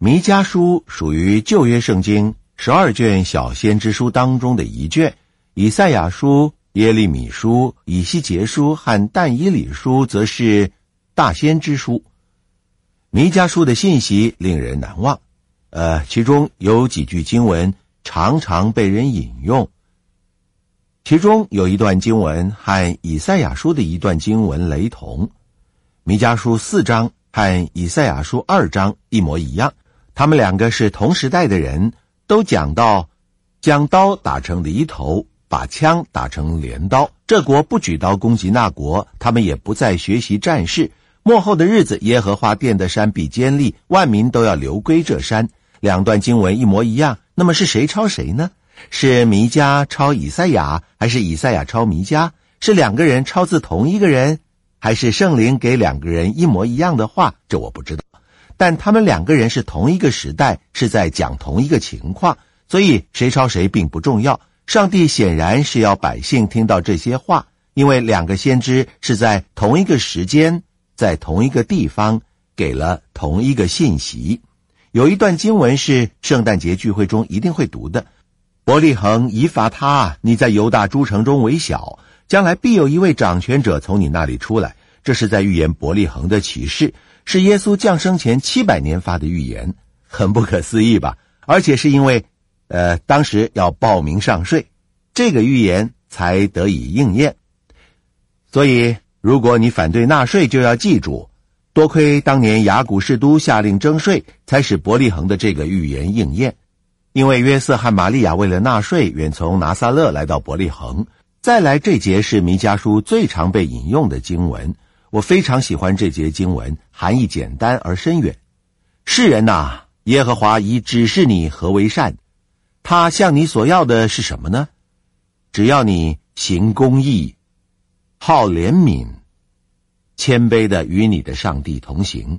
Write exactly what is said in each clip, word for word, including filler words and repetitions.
弥迦书属于旧约圣经十二卷小先知书当中的一卷，以赛亚书、耶利米书、以西结书和但以理书则是大先知书。弥迦书的信息令人难忘，呃，其中有几句经文常常被人引用，其中有一段经文和以赛亚书的一段经文雷同。弥迦书四章和以赛亚书二章一模一样，他们两个是同时代的人，都讲到将刀打成犁头，把枪打成镰刀，这国不举刀攻击那国，他们也不再学习战事。末后的日子，耶和华殿的山必坚立，万民都要流归这山。两段经文一模一样，那么是谁抄谁呢？是弥迦抄以赛亚，还是以赛亚抄弥迦？是两个人抄自同一个人，还是圣灵给两个人一模一样的话？这我不知道。但他们两个人是同一个时代，是在讲同一个情况，所以谁抄谁并不重要。上帝显然是要百姓听到这些话，因为两个先知是在同一个时间，在同一个地方给了同一个信息。有一段经文是圣诞节聚会中一定会读的，伯利恒以法他，你在犹大诸城中为小，将来必有一位掌权者从你那里出来。这是在预言伯利恒的启示，是耶稣降生前七百年发的预言，很不可思议吧？而且是因为呃，当时要报名上税，这个预言才得以应验。所以如果你反对纳税，就要记住，多亏当年雅古士都下令征税，才使伯利恒的这个预言应验。因为约瑟和玛利亚为了纳税，远从拿撒勒来到伯利恒。再来这节是弥迦书最常被引用的经文，我非常喜欢这节经文，含义简单而深远。世人哪，耶和华已指示你何为善，他向你所要的是什么呢？只要你行公义，好怜悯，谦卑的与你的上帝同行。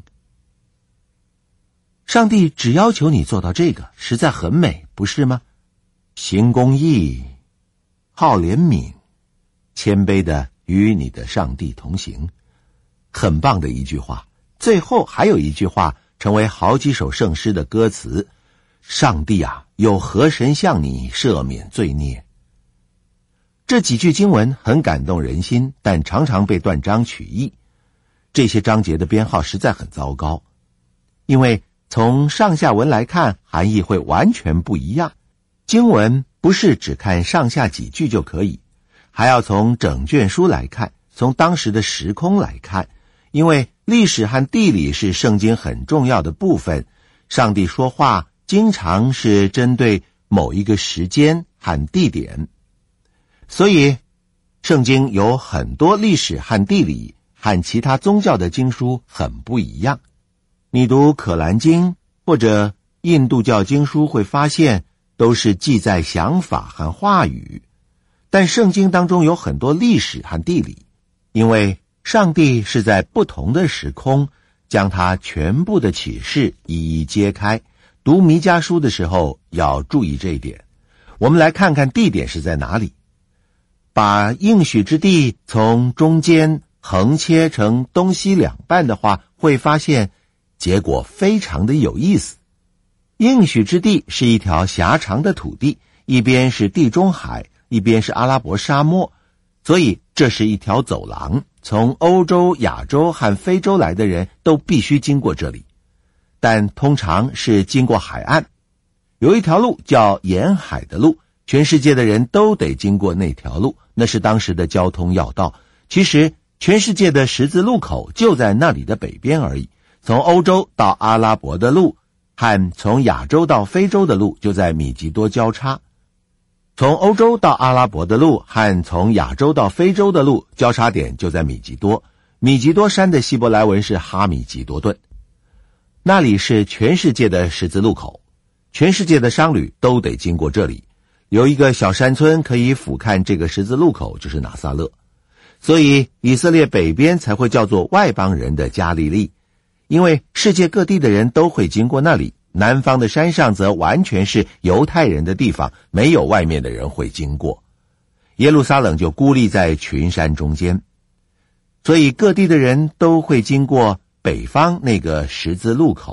上帝只要求你做到这个，实在很美，不是吗？行公义，好怜悯，谦卑的与你的上帝同行，很棒的一句话。最后还有一句话成为好几首圣诗的歌词，上帝啊，有何神向你赦免罪孽？这几句经文很感动人心，但常常被断章取义。这些章节的编号实在很糟糕，因为从上下文来看，含义会完全不一样。经文不是只看上下几句就可以，还要从整卷书来看，从当时的时空来看，因为历史和地理是圣经很重要的部分。上帝说话经常是针对某一个时间和地点，所以圣经有很多历史和地理和其他宗教的经书很不一样。你读可兰经或者印度教经书会发现，都是记载想法和话语，但圣经当中有很多历史和地理，因为上帝是在不同的时空将他全部的启示一一揭开。读弥迦书的时候要注意这一点。我们来看看地点是在哪里。把应许之地从中间横切成东西两半的话，会发现结果非常的有意思。应许之地是一条狭长的土地，一边是地中海，一边是阿拉伯沙漠，所以这是一条走廊，从欧洲、亚洲和非洲来的人都必须经过这里，但通常是经过海岸。有一条路叫沿海的路，全世界的人都得经过那条路，那是当时的交通要道。其实全世界的十字路口就在那里的北边而已，从欧洲到阿拉伯的路和从亚洲到非洲的路就在米吉多交叉，从欧洲到阿拉伯的路和从亚洲到非洲的路交叉点就在米吉多。米吉多山的希伯来文是哈米吉多顿，那里是全世界的十字路口，全世界的商旅都得经过这里。有一个小山村可以俯瞰这个十字路口，就是拿撒勒，所以以色列北边才会叫做外邦人的加利利，因为世界各地的人都会经过那里。南方的山上则完全是犹太人的地方，没有外面的人会经过。耶路撒冷就孤立在群山中间，所以各地的人都会经过北方那个十字路口，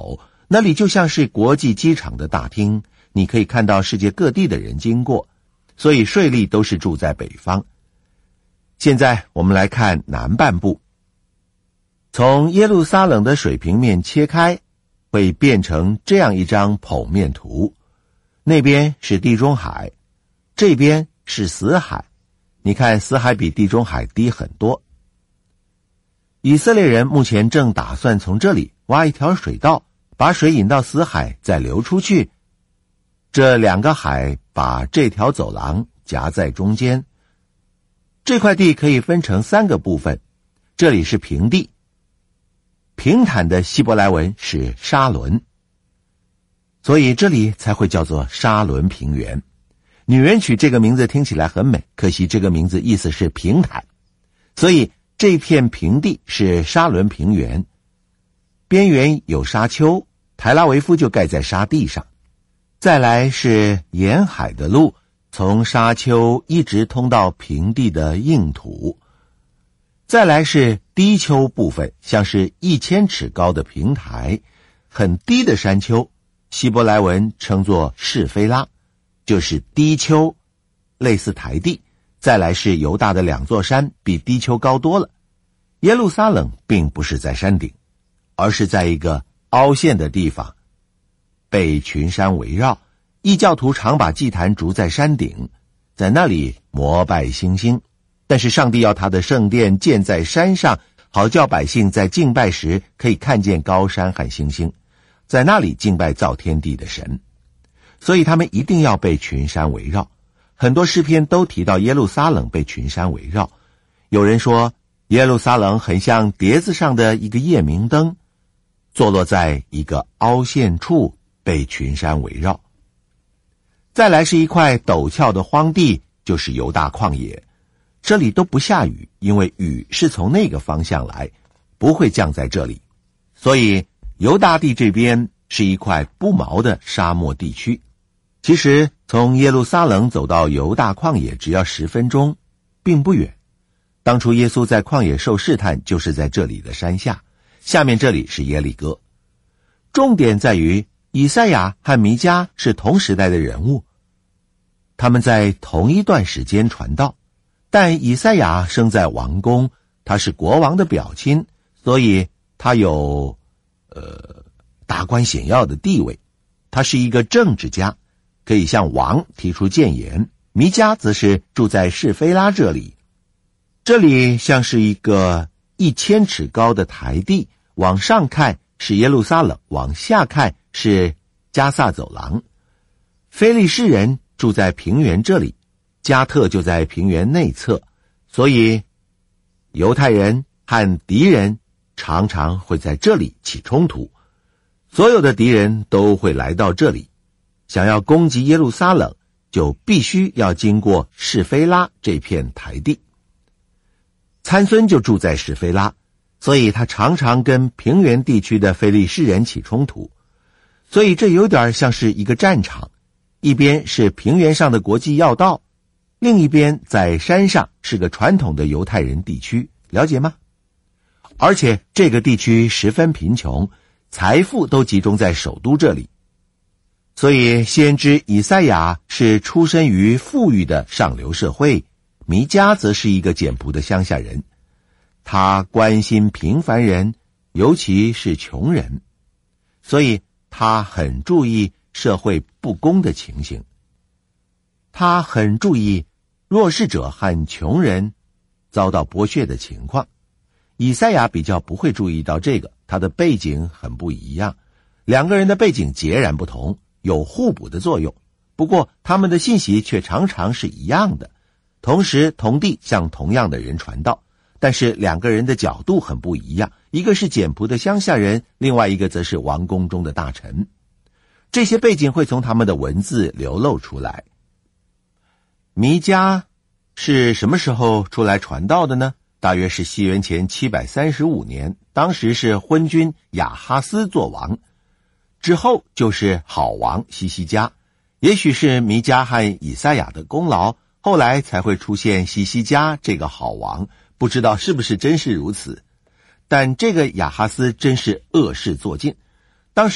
那里就像是国际机场的大厅，你可以看到世界各地的人经过，所以税吏都是住在北方。现在我们来看南半部，从耶路撒冷的水平面切开，会变成这样一张剖面图，那边是地中海，这边是死海。你看死海比地中海低很多。以色列人目前正打算从这里挖一条水道，把水引到死海再流出去。这两个海把这条走廊夹在中间。这块地可以分成三个部分，这里是平地，平坦的希伯来文是沙伦，所以这里才会叫做沙伦平原。女人取这个名字听起来很美，可惜这个名字意思是平坦，所以这片平地是沙伦平原，边缘有沙丘，台拉维夫就盖在沙地上。再来是沿海的路，从沙丘一直通到平地的硬土。再来是低丘部分，像是一千尺高的平台，很低的山丘，希伯来文称作示菲拉，就是低丘，类似台地。再来是犹大的两座山，比低丘高多了。耶路撒冷并不是在山顶，而是在一个凹陷的地方，被群山围绕。异教徒常把祭坛筑在山顶，在那里膜拜星星。但是上帝要他的圣殿建在山上，好叫百姓在敬拜时可以看见高山和星星，在那里敬拜造天地的神。所以他们一定要被群山围绕。很多诗篇都提到耶路撒冷被群山围绕。有人说耶路撒冷很像碟子上的一个夜明灯，坐落在一个凹陷处，被群山围绕。再来是一块陡峭的荒地，就是犹大旷野。这里都不下雨，因为雨是从那个方向来，不会降在这里。所以犹大地这边是一块不毛的沙漠地区。其实从耶路撒冷走到犹大旷野只要十分钟，并不远。当初耶稣在旷野受试探，就是在这里的山下，下面这里是耶利哥。重点在于以赛亚和弥迦是同时代的人物，他们在同一段时间传道，但以赛亚生在王宫，他是国王的表亲，所以他有呃达官显要的地位，他是一个政治家，可以向王提出谏言。弥迦则是住在示菲拉这里，这里像是一个一千尺高的台地，往上看是耶路撒冷，往下看是加萨走廊。非利士人住在平原这里，加特就在平原内侧，所以犹太人和敌人常常会在这里起冲突。所有的敌人都会来到这里，想要攻击耶路撒冷，就必须要经过示菲拉这片台地。参孙就住在示菲拉，所以他常常跟平原地区的非利士人起冲突。所以这有点像是一个战场，一边是平原上的国际要道，另一边在山上是个传统的犹太人地区，了解吗？而且这个地区十分贫穷，财富都集中在首都这里。所以先知以赛亚是出身于富裕的上流社会，弥迦则是一个简朴的乡下人。他关心平凡人，尤其是穷人，所以他很注意社会不公的情形。他很注意弱势者和穷人遭到剥削的情况。以赛亚比较不会注意到这个，他的背景很不一样，两个人的背景截然不同，有互补的作用。不过他们的信息却常常是一样的，同时同地向同样的人传道，但是两个人的角度很不一样，一个是简朴的乡下人，另外一个则是王宫中的大臣。这些背景会从他们的文字流露出来。弥迦是什么时候出来传道的呢？大约是西元前七百三十五年，当时是昏君亚哈斯做王，之后就是好王西西家。也许是弥迦和以赛亚的功劳，后来才会出现西西家这个好王，不知道是不是真是如此。但这个亚哈斯真是恶事做尽，当时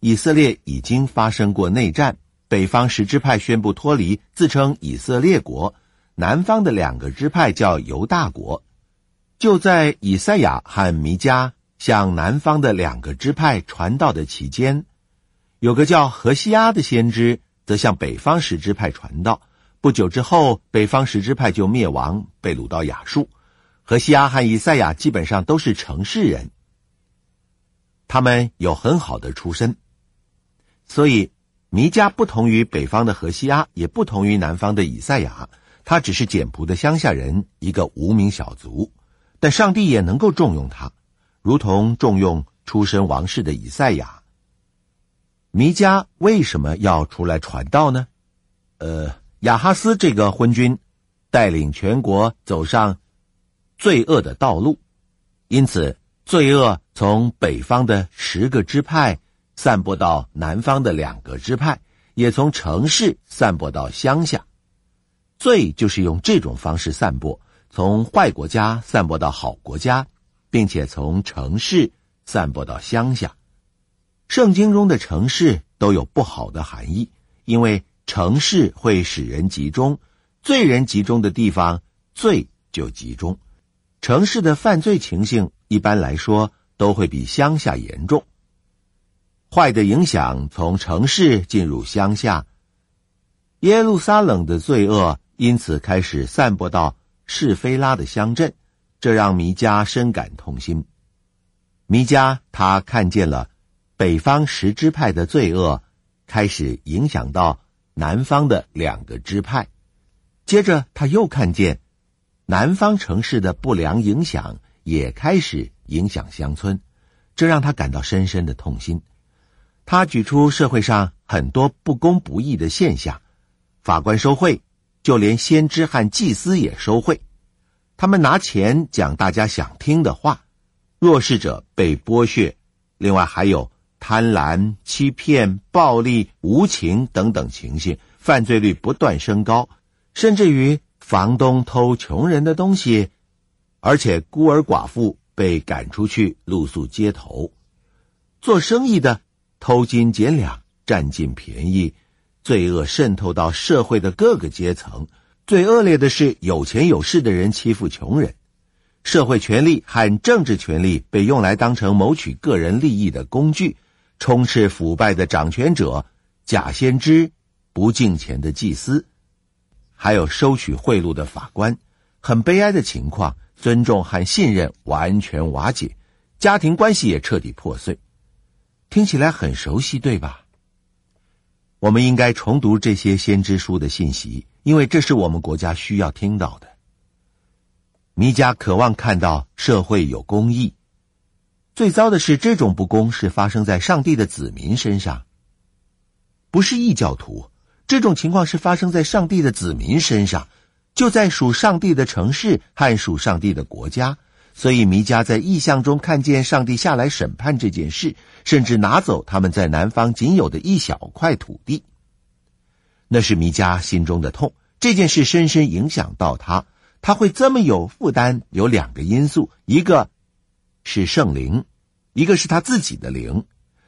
以色列已经发生过内战，北方十支派宣布脱离，自称以色列国，南方的两个支派叫犹大国。就在以赛亚和弥迦向南方的两个支派传道的期间，有个叫何西阿的先知则向北方十支派传道。不久之后，北方十支派就灭亡，被掳到亚述。何西阿和以赛亚基本上都是城市人，他们有很好的出身，所以弥迦不同于北方的何西阿，也不同于南方的以赛亚，他只是简朴的乡下人，一个无名小卒，但上帝也能够重用他，如同重用出身王室的以赛亚。弥迦为什么要出来传道呢？呃，亚哈斯这个昏君带领全国走上罪恶的道路，因此罪恶从北方的十个支派散播到南方的两个支派，也从城市散播到乡下。罪就是用这种方式散播，从坏国家散播到好国家，并且从城市散播到乡下。圣经中的城市都有不好的含义，因为城市会使人集中，罪人集中的地方，罪就集中。城市的犯罪情形一般来说都会比乡下严重。坏的影响从城市进入乡下，耶路撒冷的罪恶因此开始散播到示非拉的乡镇，这让弥迦深感痛心。弥迦他看见了北方十支派的罪恶开始影响到南方的两个支派，接着他又看见南方城市的不良影响也开始影响乡村，这让他感到深深的痛心。他举出社会上很多不公不义的现象，法官收贿，就连先知和祭司也收贿，他们拿钱讲大家想听的话，弱势者被剥削，另外还有贪婪、欺骗、暴力、无情等等情形，犯罪率不断升高，甚至于房东偷穷人的东西，而且孤儿寡妇被赶出去露宿街头。做生意的偷斤减两，占尽便宜，罪恶渗透到社会的各个阶层。最恶劣的是有钱有势的人欺负穷人，社会权力和政治权力被用来当成谋取个人利益的工具，充斥腐败的掌权者、假先知、不敬虔的祭司，还有收取贿赂的法官。很悲哀的情况，尊重和信任完全瓦解，家庭关系也彻底破碎。听起来很熟悉，对吧？我们应该重读这些先知书的信息，因为这是我们国家需要听到的。弥迦渴望看到社会有公义，最糟的是这种不公是发生在上帝的子民身上，不是异教徒，这种情况是发生在上帝的子民身上，就在属上帝的城市和属上帝的国家。所以弥迦在异象中看见上帝下来审判这件事，甚至拿走他们在南方仅有的一小块土地。那是弥迦心中的痛，这件事深深影响到他，他会这么有负担，有两个因素，一个是圣灵，一个是他自己的灵。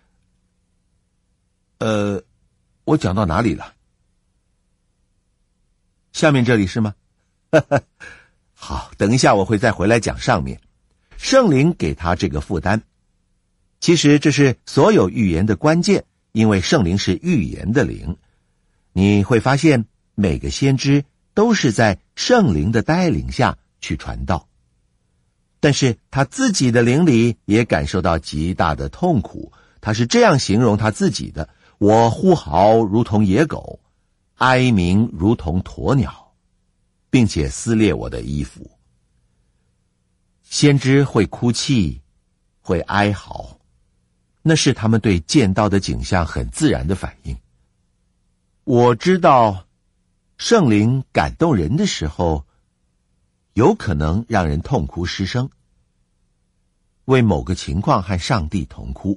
呃，我讲到哪里了？下面这里是吗？好，等一下我会再回来讲上面。圣灵给他这个负担，其实这是所有预言的关键，因为圣灵是预言的灵。你会发现每个先知都是在圣灵的带领下去传道，但是他自己的灵里也感受到极大的痛苦。他是这样形容他自己的：我呼嚎如同野狗，哀鸣如同鸵鸟，并且撕裂我的衣服。先知会哭泣，会哀嚎，那是他们对见到的景象很自然的反应。我知道圣灵感动人的时候，有可能让人痛哭失声，为某个情况和上帝同哭。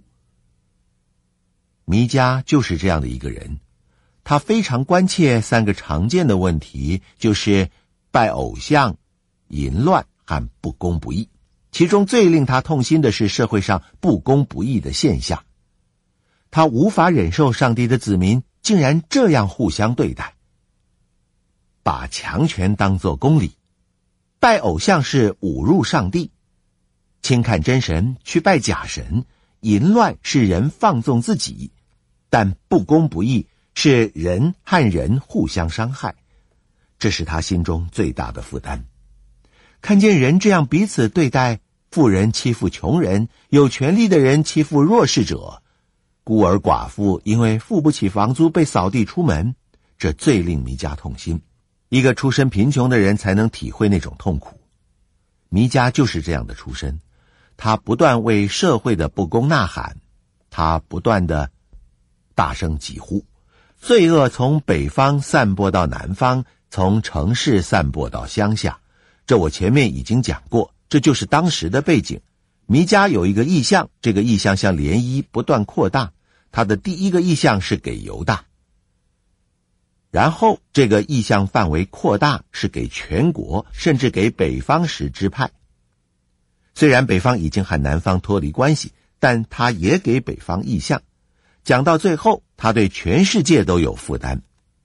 弥迦就是这样的一个人，他非常关切三个常见的问题，就是拜偶像、淫乱和不公不义。其中最令他痛心的是社会上不公不义的现象。 他无法忍受上帝的子民竟然这样互相对待，把强权当作公理，拜偶像是侮辱上帝，轻看真神去拜假神，淫乱是人放纵自己，但不公不义是人和人互相伤害，这是他心中最大的负担。看见人这样彼此对待，富人欺负穷人，有权力的人欺负弱势者，孤儿寡妇因为付不起房租被扫地出门，这最令弥迦痛心。一个出身贫穷的人才能体会那种痛苦。弥迦就是这样的出身，他不断为社会的不公呐喊，他不断的大声疾呼，罪恶从北方散播到南方，从城市散播到乡下。这我前面已经讲过，这就是当时的背景。弥迦有一个意象，这个意象像涟漪不断扩大，他的第一个意象是给犹大，然后这个意象范围扩大，是给全国，甚至给北方十支派。虽然北方已经和南方脱离关系，但他也给北方意象。讲到最后，他对全世界都有负担。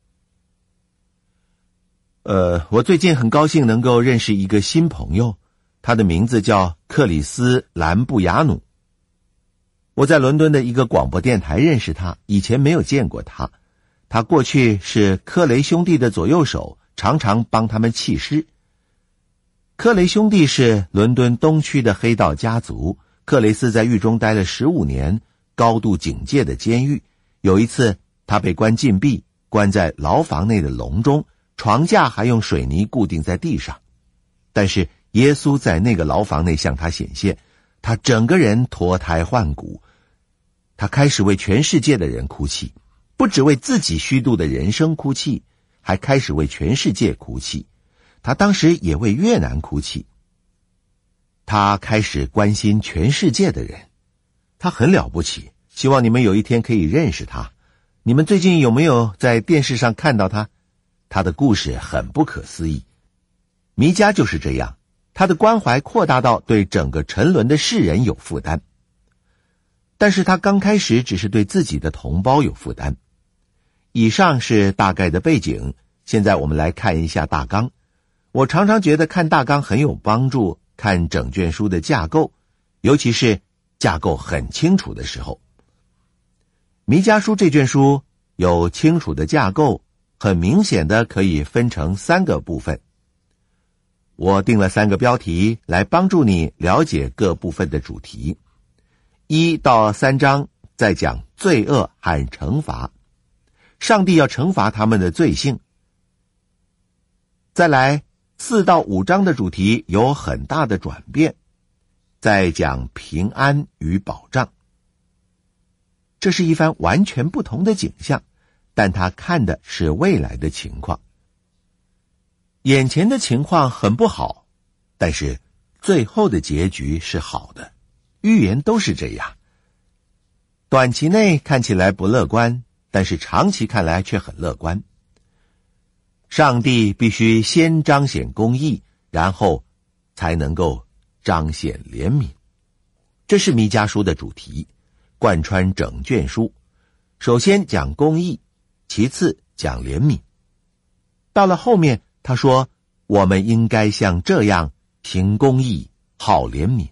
呃，我最近很高兴能够认识一个新朋友，他的名字叫克里斯·兰布亚努。我在伦敦的一个广播电台认识他，以前没有见过他。他过去是科雷兄弟的左右手，常常帮他们弃尸。科雷兄弟是伦敦东区的黑道家族，克雷斯在狱中待了十五年，高度警戒的监狱。有一次他被关禁闭，关在牢房内的笼中，床架还用水泥固定在地上。但是耶稣在那个牢房内向他显现，他整个人脱胎换骨。他开始为全世界的人哭泣，不只为自己虚度的人生哭泣，还开始为全世界哭泣。他当时也为越南哭泣。他开始关心全世界的人，他很了不起，希望你们有一天可以认识他。你们最近有没有在电视上看到他？他的故事很不可思议。弥迦就是这样，他的关怀扩大到对整个沉沦的世人有负担。但是他刚开始只是对自己的同胞有负担。以上是大概的背景，现在我们来看一下大纲。我常常觉得看大纲很有帮助，看整卷书的架构，尤其是架构很清楚的时候。弥迦书这卷书有清楚的架构，很明显的可以分成三个部分。我定了三个标题来帮助你了解各部分的主题。一到三章在讲罪恶和惩罚，上帝要惩罚他们的罪性。再来四到五章的主题有很大的转变，在讲平安与保障。这是一番完全不同的景象，但他看的是未来的情况。眼前的情况很不好，但是最后的结局是好的，预言都是这样。短期内看起来不乐观，但是长期看来却很乐观。上帝必须先彰显公义，然后才能够彰显怜悯。这是弥迦书的主题，贯穿整卷书。首先讲公义，其次讲怜悯。到了后面他说，我们应该像这样行公义，好怜悯。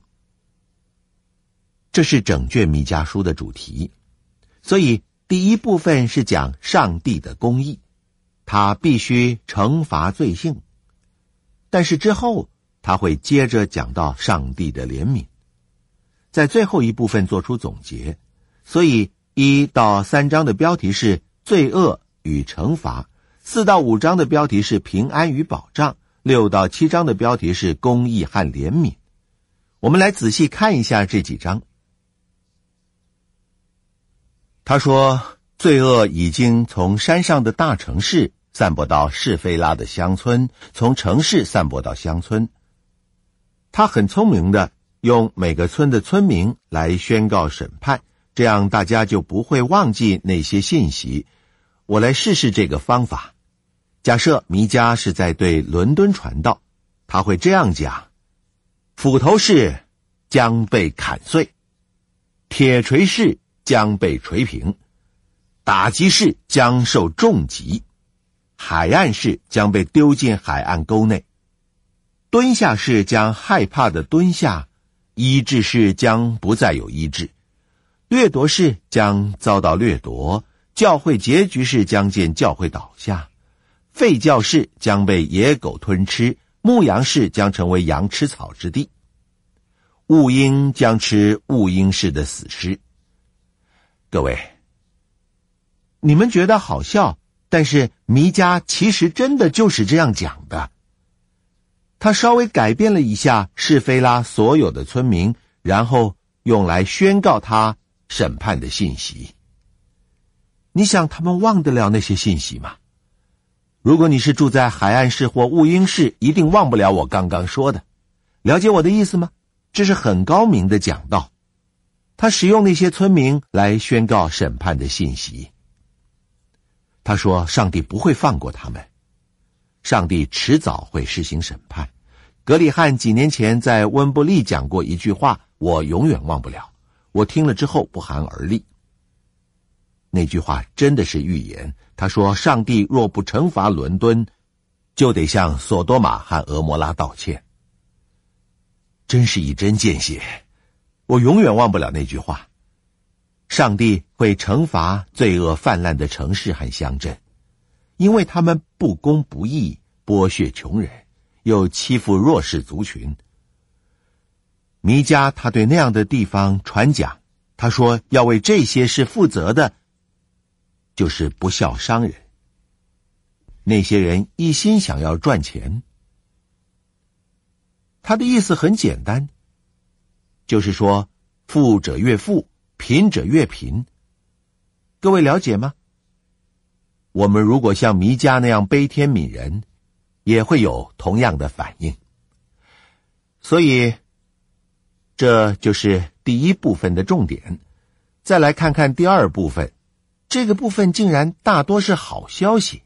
这是整卷弥迦书的主题。所以第一部分是讲上帝的公义，他必须惩罚罪性。但是之后他会接着讲到上帝的怜悯，在最后一部分做出总结。所以一到三章的标题是罪恶与惩罚，四到五章的标题是平安与保障，六到七章的标题是公义和怜悯。我们来仔细看一下这几章。他说，罪恶已经从山上的大城市散播到士菲拉的乡村，从城市散播到乡村。他很聪明的用每个村的村民来宣告审判，这样大家就不会忘记那些信息。我来试试这个方法。假设弥迦是在对伦敦传道，他会这样讲：斧头市将被砍碎，铁锤市将被锤平， 打击士将受重击，海岸士将被丢进海岸沟内，蹲下士将害怕的蹲下，医治士将不再有医治，掠夺士将遭到掠夺，教会结局士将见教会倒下，废教士将被野狗吞吃，牧羊士将成为羊吃草之地，兀鹰将吃兀鹰士的死尸。各位，你们觉得好笑，但是弥迦其实真的就是这样讲的。他稍微改变了一下士非拉所有的村民，然后用来宣告他审判的信息。你想他们忘得了那些信息吗？如果你是住在海岸市或兀鹰市，一定忘不了我刚刚说的。了解我的意思吗？这是很高明的讲道。他使用那些村民来宣告审判的信息。他说上帝不会放过他们，上帝迟早会施行审判。格里汉几年前在温布利讲过一句话，我永远忘不了，我听了之后不寒而栗。那句话真的是预言，他说上帝若不惩罚伦敦，就得向索多玛和俄摩拉道歉。真是一针见血，我永远忘不了那句话。上帝会惩罚罪恶泛滥的城市和乡镇，因为他们不公不义，剥削穷人，又欺负弱势族群。弥迦他对那样的地方传讲，他说要为这些事负责的就是不孝商人，那些人一心想要赚钱。他的意思很简单，就是说富者越富，贫者越贫。各位了解吗？我们如果像弥迦那样悲天悯人，也会有同样的反应。所以这就是第一部分的重点。再来看看第二部分，这个部分竟然大多是好消息。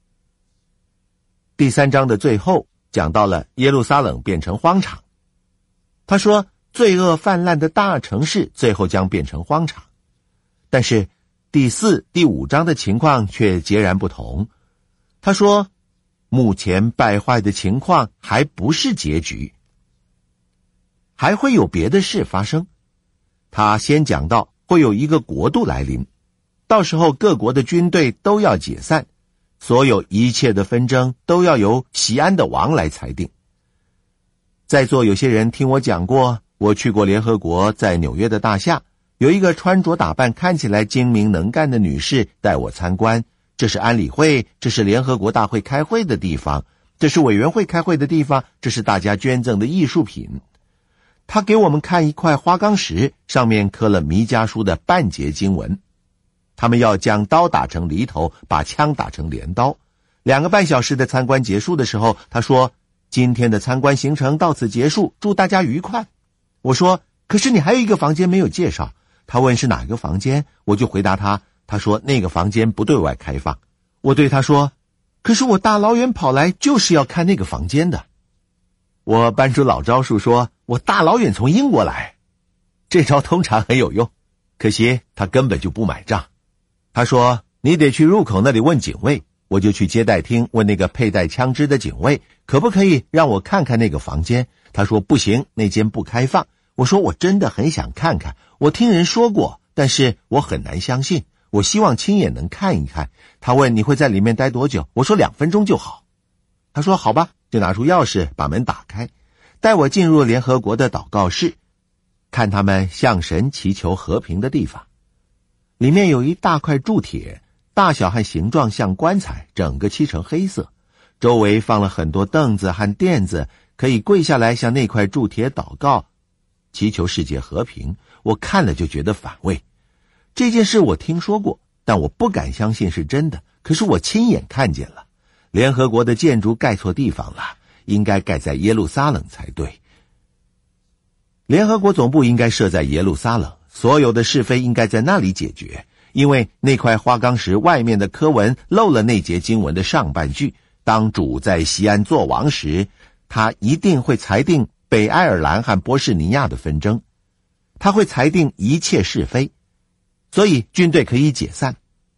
第三章的最后讲到了耶路撒冷变成荒场，他说罪恶泛滥的大城市最后将变成荒场。但是第四、第五章的情况却截然不同。他说目前败坏的情况还不是结局，还会有别的事发生。他先讲到会有一个国度来临，到时候各国的军队都要解散，所有一切的纷争都要由锡安的王来裁定。在座有些人听我讲过，我去过联合国在纽约的大厦，有一个穿着打扮看起来精明能干的女士带我参观。这是安理会，这是联合国大会开会的地方，这是委员会开会的地方，这是大家捐赠的艺术品。他给我们看一块花岗石，上面刻了弥迦书的半节经文。他们要将刀打成犁头，把枪打成镰刀。两个半小时的参观结束的时候，他说今天的参观行程到此结束，祝大家愉快。我说可是你还有一个房间没有介绍。他问是哪个房间，我就回答他，他说那个房间不对外开放。我对他说可是我大老远跑来就是要看那个房间的。我搬出老招数说我大老远从英国来，这招通常很有用，可惜他根本就不买账。他说你得去入口那里问警卫。我就去接待厅问那个佩戴枪支的警卫可不可以让我看看那个房间。他说不行，那间不开放。我说我真的很想看看，我听人说过，但是我很难相信，我希望亲眼能看一看。他问你会在里面待多久，我说两分钟就好。他说好吧，就拿出钥匙把门打开，带我进入联合国的祷告室，看他们向神祈求和平的地方。里面有一大块铸铁，大小和形状像棺材，整个漆成黑色，周围放了很多凳子和垫子，可以跪下来向那块铸铁祷告，祈求世界和平。我看了就觉得反胃。这件事我听说过，但我不敢相信是真的，可是我亲眼看见了。联合国的建筑盖错地方了，应该盖在耶路撒冷才对。联合国总部应该设在耶路撒冷，所有的是非应该在那里解决，因为那块花岗石外面的刻文漏了那节经文的上半句，当主在锡安作王时，他一定会裁定北爱尔兰和波士尼亚的纷争，他会裁定一切是非，所以军队可以解散。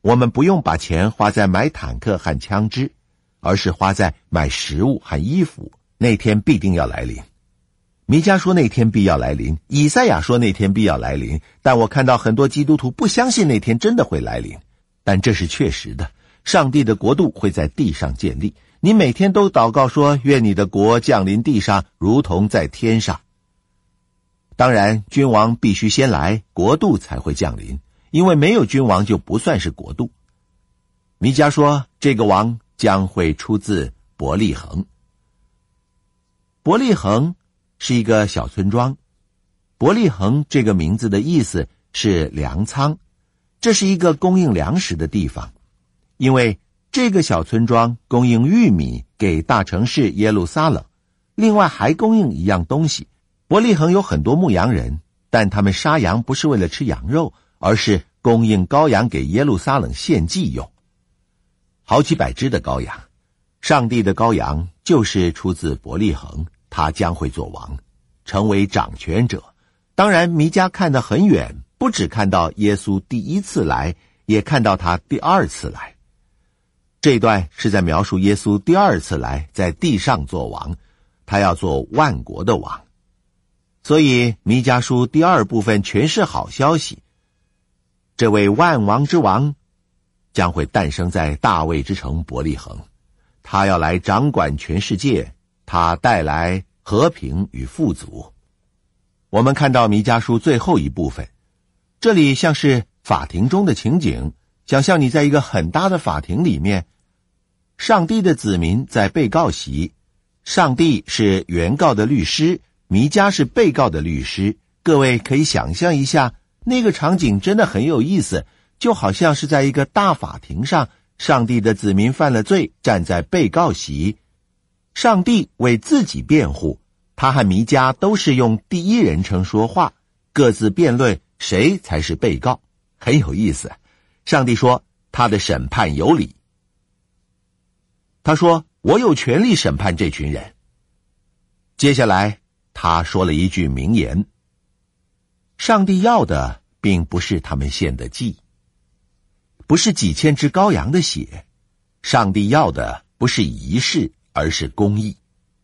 我们不用把钱花在买坦克和枪支，而是花在买食物和衣服，那天必定要来临。弥迦说那天必要来临，以赛亚说那天必要来临，但我看到很多基督徒不相信那天真的会来临。但这是确实的，上帝的国度会在地上建立。你每天都祷告说，愿你的国降临地上，如同在天上。当然，君王必须先来，国度才会降临，因为没有君王就不算是国度。弥迦说，这个王将会出自伯利恒。伯利恒是一个小村庄，伯利恒这个名字的意思是粮仓，这是一个供应粮食的地方，因为这个小村庄供应玉米给大城市耶路撒冷，另外还供应一样东西。伯利恒有很多牧羊人，但他们杀羊不是为了吃羊肉，而是供应羔羊给耶路撒冷献祭用。好几百只的羔羊，上帝的羔羊就是出自伯利恒，他将会做王，成为掌权者。当然，弥迦看得很远，不只看到耶稣第一次来，也看到他第二次来。这一段是在描述耶稣第二次来，在地上做王，他要做万国的王。所以弥迦书第二部分全是好消息，这位万王之王将会诞生在大卫之城伯利恒，他要来掌管全世界，他带来和平与富足。我们看到弥迦书最后一部分，这里像是法庭中的情景，想象你在一个很大的法庭里面，上帝的子民在被告席，上帝是原告的律师，弥迦是被告的律师。各位可以想象一下，那个场景真的很有意思，就好像是在一个大法庭上，上帝的子民犯了罪，站在被告席，上帝为自己辩护，他和弥迦都是用第一人称说话，各自辩论谁才是被告，很有意思。上帝说他的审判有理，他说我有权利审判这群人。接下来他说了一句名言，上帝要的并不是他们献的祭，不是几千只羔羊的血，上帝要的不是仪式，而是公义。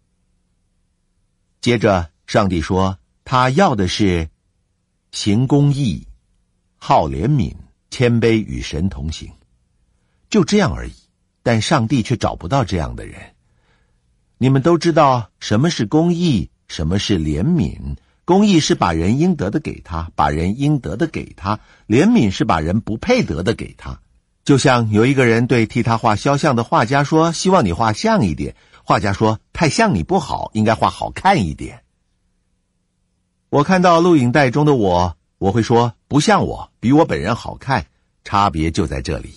接着上帝说他要的是行公义，好怜悯，谦卑，与神同行。就这样而已，但上帝却找不到这样的人。你们都知道什么是公义，什么是怜悯。公义是把人应得的给他，把人应得的给他；怜悯是把人不配得的给他。就像有一个人对替他画肖像的画家说，希望你画像一点，画家说太像你不好，应该画好看一点。我看到录影带中的我，我会说不像我，比我本人好看，差别就在这里。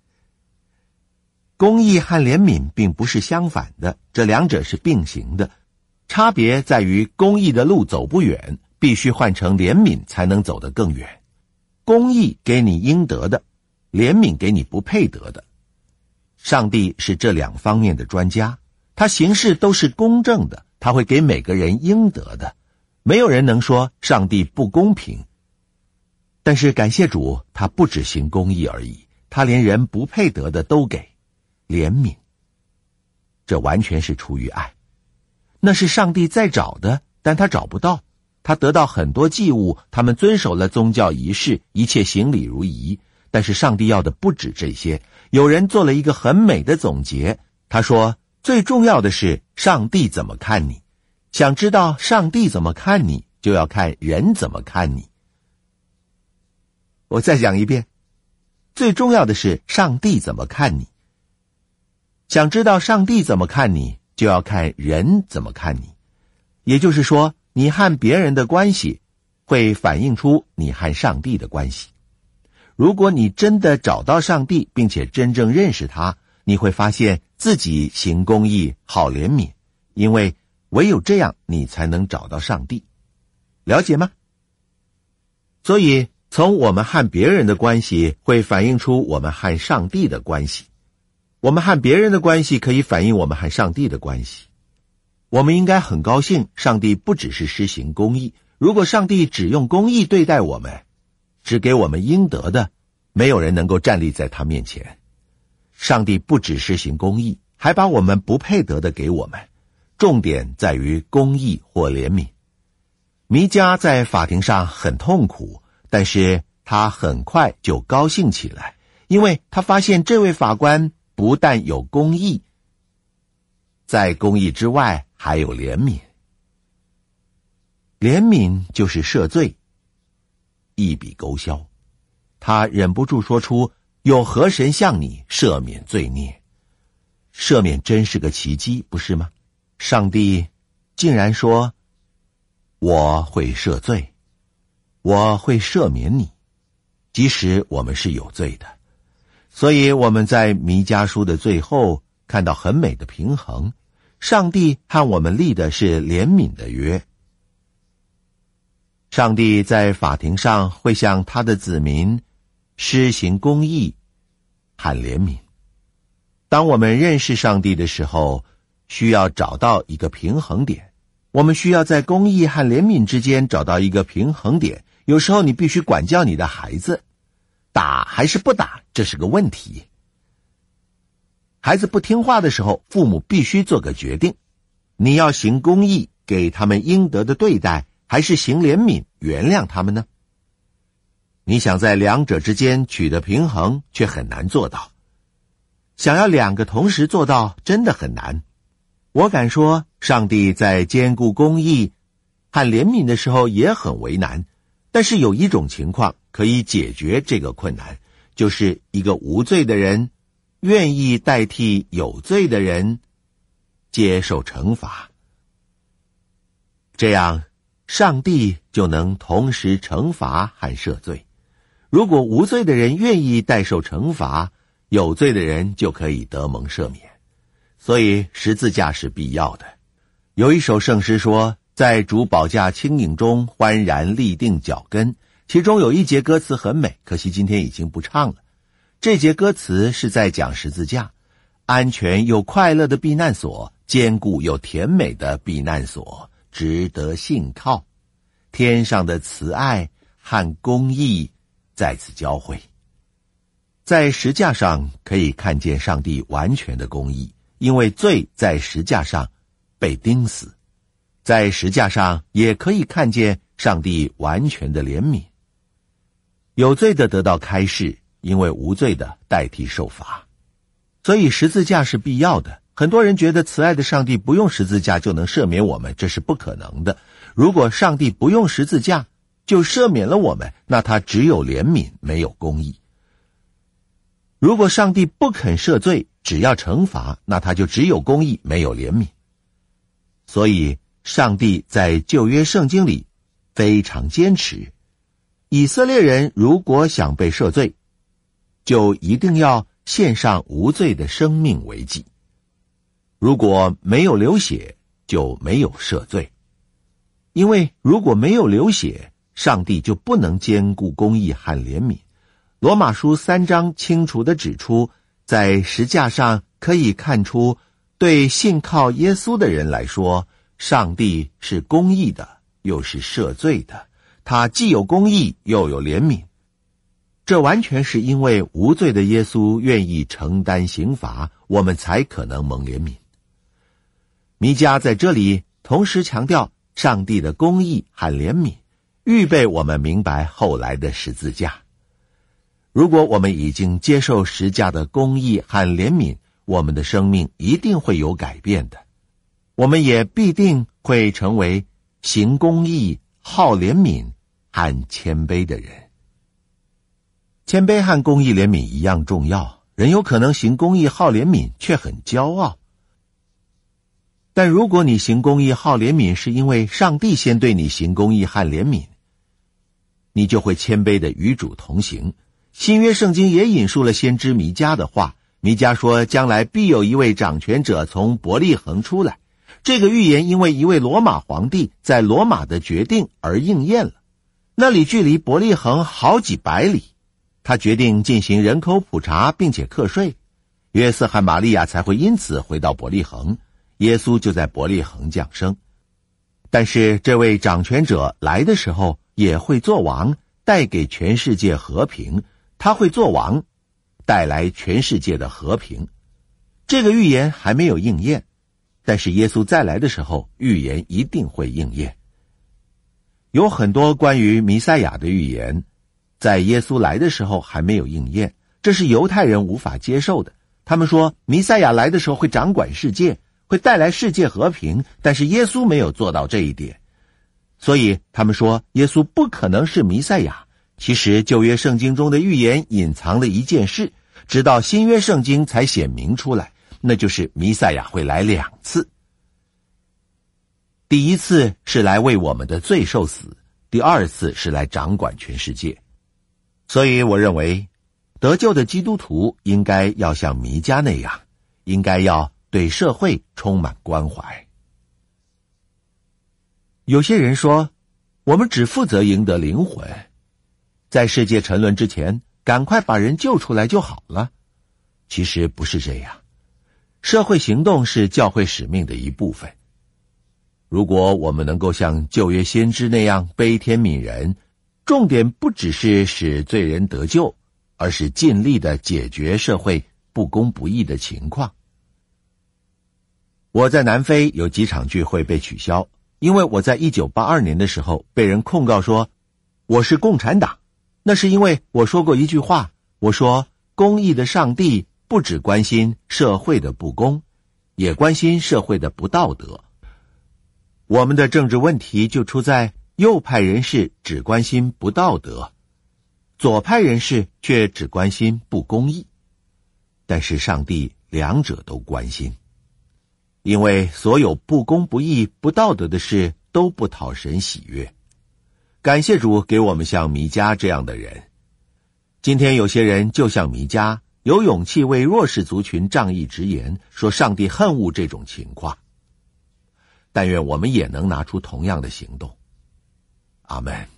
公义和怜悯并不是相反的，这两者是并行的，差别在于公义的路走不远，必须换成怜悯才能走得更远。公义给你应得的，怜悯给你不配得的。上帝是这两方面的专家，他行事都是公正的，他会给每个人应得的，没有人能说上帝不公平。但是感谢主，他不只行公义而已，他连人不配得的都给怜悯。这完全是出于爱，那是上帝在找的，但他找不到。他得到很多祭物，他们遵守了宗教仪式，一切行礼如仪，但是上帝要的不止这些。有人做了一个很美的总结，他说最重要的是上帝怎么看你。想知道上帝怎么看你，就要看人怎么看你。我再讲一遍，最重要的是上帝怎么看你。想知道上帝怎么看你，就要看人怎么看你。也就是说，你和别人的关系会反映出你和上帝的关系。如果你真的找到上帝，并且真正认识他，你会发现自己行公义，好怜悯，因为唯有这样你才能找到上帝。了解吗？所以从我们和别人的关系会反映出我们和上帝的关系，我们和别人的关系可以反映我们和上帝的关系。我们应该很高兴，上帝不只是施行公义。如果上帝只用公义对待我们，只给我们应得的， 没有人能够站立在他面前。上帝不只施行公义，还把我们不配得的给我们，重点在于公义或怜悯。弥迦在法庭上很痛苦，但是他很快就高兴起来，因为他发现这位法官不但有公义，在公义之外还有怜悯。怜悯就是赦罪，一笔勾销。他忍不住说出，有何神向你赦免罪孽？赦免真是个奇迹，不是吗？上帝竟然说，我会赦罪，我会赦免你，即使我们是有罪的。所以我们在弥迦书的最后看到很美的平衡，上帝和我们立的是怜悯的约。上帝在法庭上会向他的子民施行公义和怜悯。当我们认识上帝的时候，需要找到一个平衡点。我们需要在公义和怜悯之间找到一个平衡点。有时候你必须管教你的孩子，打还是不打，这是个问题。孩子不听话的时候，父母必须做个决定，你要行公义，给他们应得的对待，还是行怜悯，原谅他们呢？你想在两者之间取得平衡，却很难做到。想要两个同时做到，真的很难。我敢说，上帝在兼顾公义和怜悯的时候也很为难，但是有一种情况可以解决这个困难，就是一个无罪的人愿意代替有罪的人接受惩罚，这样上帝就能同时惩罚和赦罪。如果无罪的人愿意代受惩罚，有罪的人就可以得蒙赦免。所以十字架是必要的。有一首圣诗说，在主宝架轻盈中欢然立定脚跟，其中有一节歌词很美，可惜今天已经不唱了。这节歌词是在讲十字架，安全又快乐的避难所，坚固又甜美的避难所，值得信靠。天上的慈爱和公义在此交汇。在石架上可以看见上帝完全的公义，因为罪在石架上被钉死。在石架上也可以看见上帝完全的怜悯。有罪的得到开释，因为无罪的代替受罚。所以十字架是必要的。很多人觉得慈爱的上帝不用十字架就能赦免我们，这是不可能的。如果上帝不用十字架就赦免了我们，那他只有怜悯，没有公义。如果上帝不肯赦罪，只要惩罚，那他就只有公义，没有怜悯。所以上帝在旧约圣经里非常坚持，以色列人如果想被赦罪，就一定要献上无罪的生命为祭。如果没有流血，就没有赦罪。因为如果没有流血，上帝就不能兼顾公义和怜悯。罗马书三章清楚地指出，在石架上可以看出，对信靠耶稣的人来说，上帝是公义的，又是赦罪的，他既有公义，又有怜悯。这完全是因为无罪的耶稣愿意承担刑罚，我们才可能蒙怜悯。弥迦在这里同时强调上帝的公义和怜悯，预备我们明白后来的十字架。如果我们已经接受十架的公义和怜悯，我们的生命一定会有改变的。我们也必定会成为行公义、好怜悯和谦卑的人。谦卑和公义怜悯一样重要，人有可能行公义好怜悯却很骄傲。但如果你行公义好怜悯是因为上帝先对你行公义和怜悯，你就会谦卑的与主同行。新约圣经也引述了先知弥迦的话，弥迦说将来必有一位掌权者从伯利恒出来。这个预言因为一位罗马皇帝在罗马的决定而应验了。那里距离伯利恒好几百里，他决定进行人口普查并且课税，约瑟和玛利亚才会因此回到伯利恒，耶稣就在伯利恒降生。但是这位掌权者来的时候也会做王，带给全世界和平， 他会做王，带来全世界的和平。这个预言还没有应验，但是耶稣再来的时候，预言一定会应验。有很多关于弥赛亚的预言，在耶稣来的时候还没有应验，这是犹太人无法接受的。他们说弥赛亚来的时候会掌管世界，会带来世界和平，但是耶稣没有做到这一点，所以他们说耶稣不可能是弥赛亚。其实旧约圣经中的预言隐藏了一件事，直到新约圣经才显明出来，那就是弥赛亚会来两次。第一次是来为我们的罪受死，第二次是来掌管全世界。所以我认为得救的基督徒应该要像弥迦那样，应该要对社会充满关怀。有些人说，我们只负责赢得灵魂，在世界沉沦之前，赶快把人救出来就好了。其实不是这样，社会行动是教会使命的一部分。如果我们能够像旧约先知那样悲天悯人，重点不只是使罪人得救，而是尽力地解决社会不公不义的情况。我在南非有几场聚会被取消，因为我在一九八二年的时候被人控告说我是共产党。那是因为我说过一句话，我说公义的上帝不只关心社会的不公，也关心社会的不道德。我们的政治问题就出在右派人士只关心不道德，左派人士却只关心不公义。但是上帝两者都关心，因为所有不公不义不道德的事都不讨神喜悦。感谢主给我们像弥迦这样的人。今天有些人就像弥迦，有勇气为弱势族群仗义直言，说上帝恨恶这种情况。但愿我们也能拿出同样的行动。阿们。